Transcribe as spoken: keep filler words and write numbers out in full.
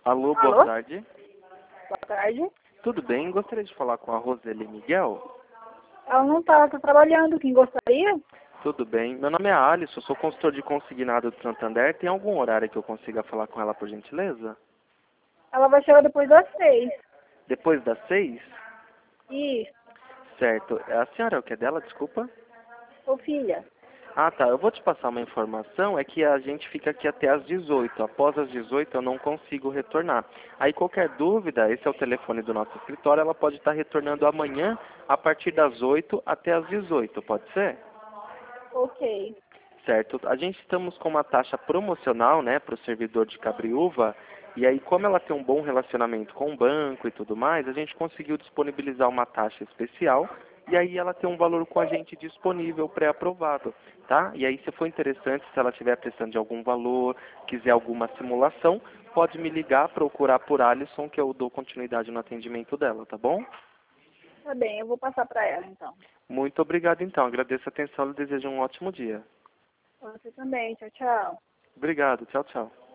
Alô, boa Alô? tarde. Boa tarde. Tudo bem? Gostaria de falar com a Roseli Miguel. Ela não está, tá trabalhando. Quem gostaria? Tudo bem. Meu nome é Alisson, sou consultor de consignado do Santander. Tem algum horário que eu consiga falar com ela, por gentileza? Ela vai chegar depois das seis. Depois das seis? Isso. Certo. A senhora é o que é dela, desculpa? Ô filha. Ah, tá. Eu vou te passar uma informação, é que a gente fica aqui até às dezoito. Após as dezoito eu não consigo retornar. Aí qualquer dúvida, esse é o telefone do nosso escritório, ela pode estar retornando amanhã a partir das oito até às dezoito, pode ser? Ok. Certo. A gente estamos com uma taxa promocional, né, para o servidor de Cabriúva, e aí como ela tem um bom relacionamento com o banco e tudo mais, a gente conseguiu disponibilizar uma taxa especial, e aí ela tem um valor com a gente disponível, pré-aprovado, tá? E aí se for interessante, se ela estiver precisando de algum valor, quiser alguma simulação, pode me ligar, procurar por Alisson, que eu dou continuidade no atendimento dela, tá bom? Tá bem, eu vou passar para ela então. Muito obrigado então, agradeço a atenção e desejo um ótimo dia. Você também. Tchau, tchau. Obrigado, tchau, tchau.